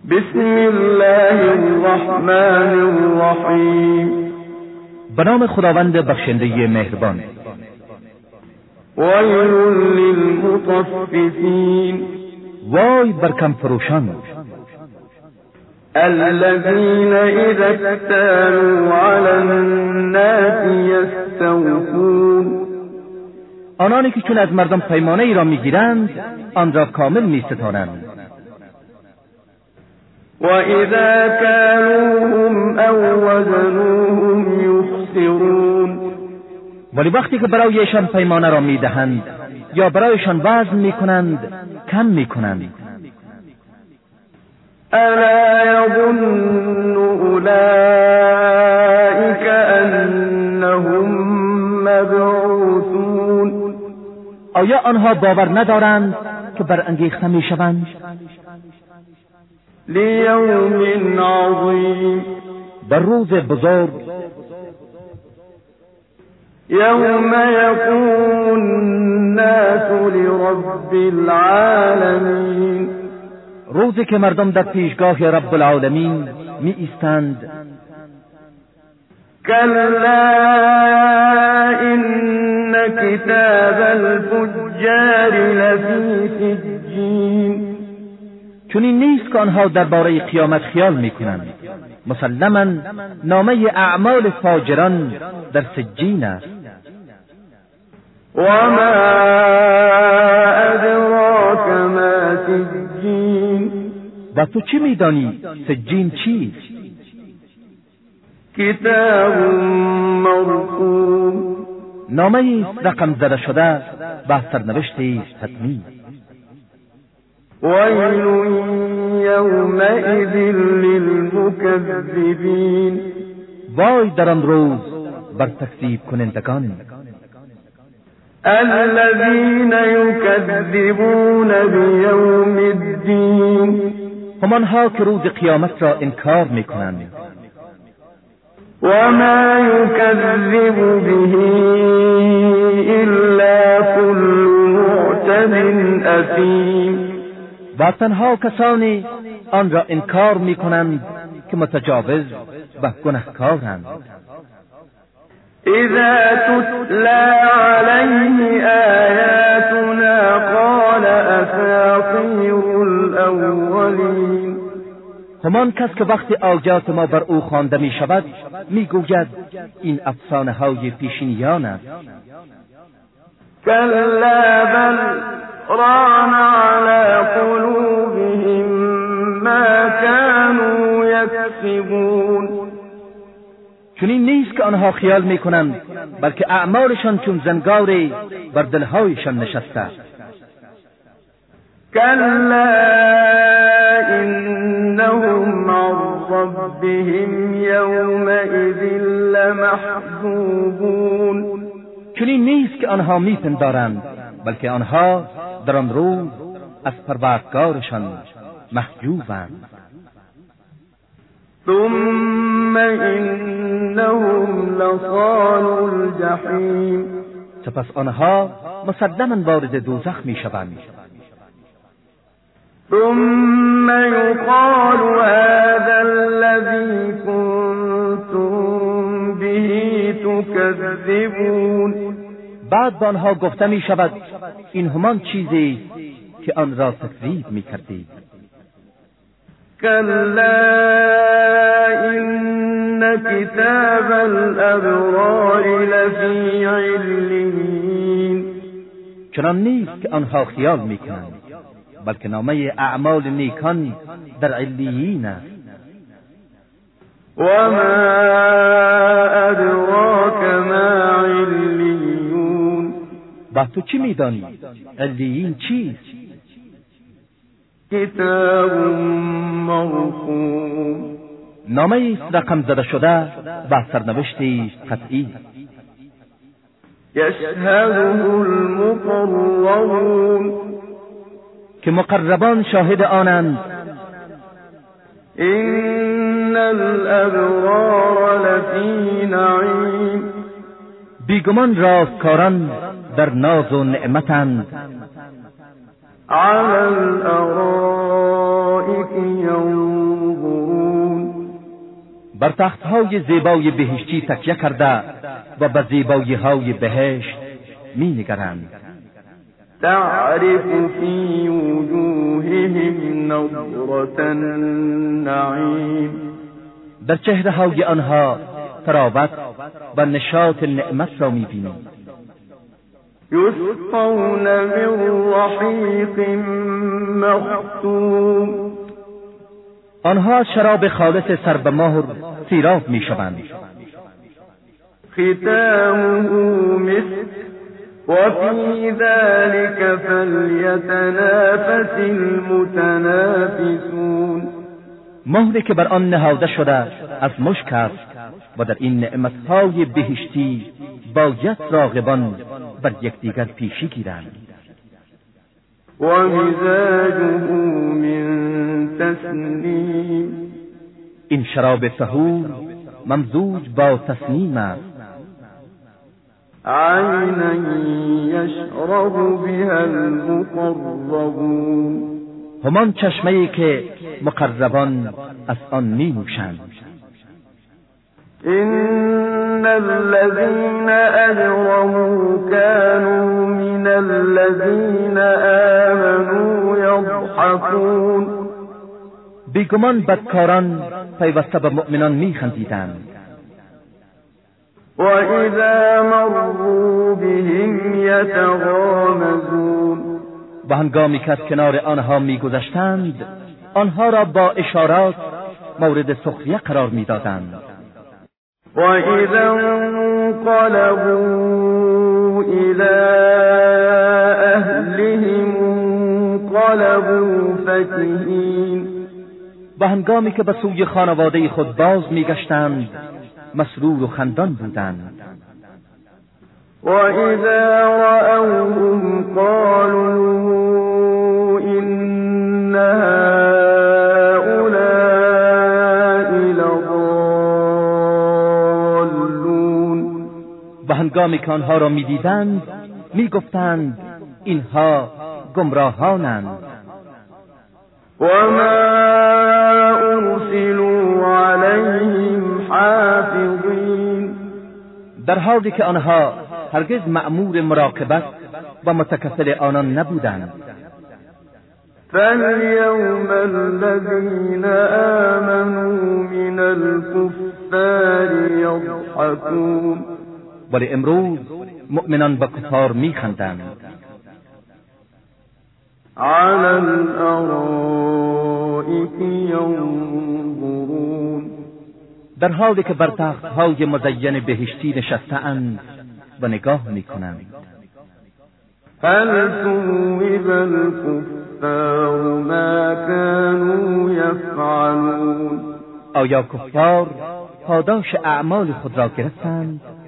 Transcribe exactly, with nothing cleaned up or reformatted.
بسم الله الرحمن الرحیم. به نام خداوند بخشنده مهربان. ویل للمطففین. وای بر کم فروشان. الذين اذا اكتالوا على الناس يستوفون. آنانی که چون از مردم پیمانه ای را میگیرند آن را کامل میستانند. و اذا كالوهم او وزنوهم يخسرون. ولی وقتی که برایشان پیمانه را میدهند یا برایشان وزن میکنند کم میکنند. الا يظن اولئك انهم مبعوثون. آیا آنها باور ندارند که برانگیخته میشوند؟ لیوم عظیم. در روز بزرگ. یوم یقوم الناس لرب العالمین. روزی که مردم در پیشگاه رب العالمین می ایستند. کلا ان کتاب الفجار لفی سجین. چون این نیست که آنها درباره قیامت خیال میکنند. مسلماً نامه اعمال فاجران در سجین است. و ما ادراک ما سجین. و تو چی میدانی سجین چیست؟ کتاب مرقوم. نامه است رقم زده شده و سرنوشتی حتمی. ویل یومئذ للمکذبین. وای در آن روز بر تکذیب کنندگان. الذین یکذبون بیوم الدین. همانها که روز قیامت را انکار میکنند. و ما یکذب به الا كل معتد اثیم. و تنها کسانی آن را انکار میکنند که متجاوز و گناهکارند. اذا تتلى عليه آیاتنا قال اساطیر الاولین. همان کس که وقتی آیات ما بر او خوانده می شود می گوید این افسانه های پیشینیان است. کلا بل ران على قلوبهم ما كانوا یکسبون. چون این نیست که آنها خیال می کنند بلکه اعمالشان چون زنگاری بر دلهایشان نشسته است. کلا انهم عن ربهم یومئذ لمحجوبون. چون این نیست که آنها می پندارند بلکه آنها در آن روز از پروردگارشان محجوبند. ثم انهم لصالوا الجحیم. سپس آنها مسلماً وارد دوزخ می شوند. ثم يقال هذا الذي كنتم به تكذبون. بعد به آنها گفته می شود این همان چیزی که آن را تکذیب می کردید. کلا ان کتاب الابرار لفی علیین. چنان نیست که آنها خیال می کنند بلکه نامه اعمال نیکان در علیین است. و ما ادراک ما علیون. و تو چی میدانی علیین چیست؟ کتاب مرقوم. نامه است رقم زده شده و سرنوشتی قطعی. یشهده المقربون. که مقربان شاهد آنند. ان الابرار لفی نعیم. بیگمان راستکاران در ناز و نعمتند. علی الارائک بر تختهای زیبای بهشتی تکیه کرده و به زیبایی های بهشت می نگرند. تعرف فی وجوههم نظرة النعیم، در چهره های آنها تراوت و نشاط نعمت را می بینی. یسقون من رحیق مختوم، آنها شراب خالص سر به مهر سیراب می شوند. ختامه مسک وفي ذلك فليتنافس المتنافسون، مهری که بر آن نهاده شده از مشک است و در این نعمتهای بهشتی باید راغبان بر یکدیگر پیشی گیرند. و مزاجه من تسنیم، این شراب طهور ممزوج با تسنیم است. عینا یشرب بها المقربون، همان چشمه‌ای که مقربان از آن می نوشند. ان الذين اجرموا كانوا من الذين آمنوا يضحكون، بیگمان بدکاران پیوسته به مؤمنان می خندیدند. و اذا مروا بهم یتغامزون، و هنگامی که از کنار آنها می گذشتند آنها را با اشارات مورد سخریه قرار می دادند. و اذا انقلبوا الى اهلهم انقلبوا فکهین، و هنگامی که به سوی خانواده خود باز می گشتند مسرور و خندان بودند. و اذا رأوهم قالوا ان هؤلاء لضالون، و هنگامی که آنها را می دیدند می گفتند اینها گمراهانند. و ما ارسلوا علیهم حافظین، در حالی که آنها هرگز مأمور مراقبت و متکفل آنان نبودند. فاليوم الذين آمنوا من الكفار يضحكون، ولی امروز مؤمنان به کفار می خندند. على الارائك ينظرون، در حالی که بر تخت‌های مزین بهشتی نشسته‌اند و نگاه می‌کنند. هل ثوب الكفار ما كانوا يفعلون، آیا کفار پاداش اعمال خود را گرفتند؟